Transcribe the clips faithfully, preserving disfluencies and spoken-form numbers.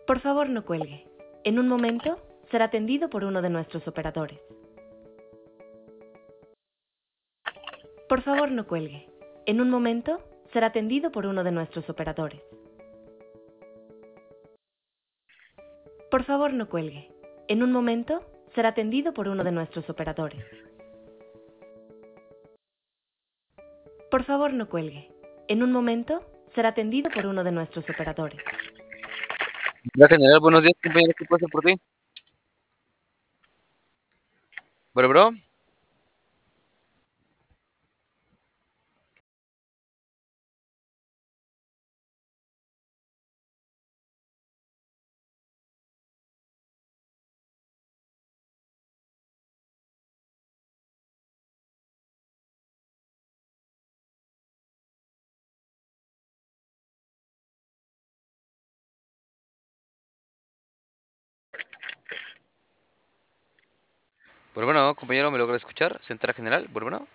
Por favor, no cuelgue. En un momento será atendido por uno de nuestros operadores. Por favor, no cuelgue. En un momento será atendido por uno de nuestros operadores. Por favor, no cuelgue. En un momento será atendido por uno de nuestros operadores. Por favor, no cuelgue. En un momento será atendido por uno de nuestros operadores. Ya, general, buenos días, compañero, ¿qué pasa por ti? Bueno, bro. Bueno, bueno, compañero, ¿me logra escuchar? Central General, bueno, bueno.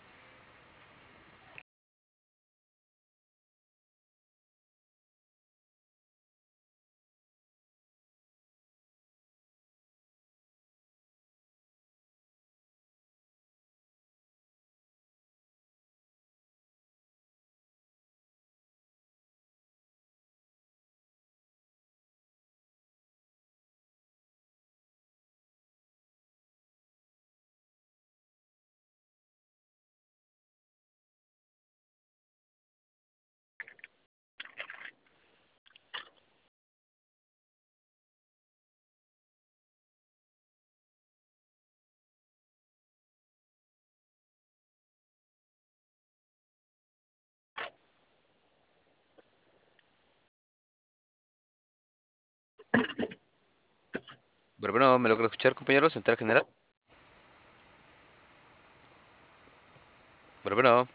Bueno, bueno, ¿me logra escuchar, compañero? Central General. Bueno, bueno.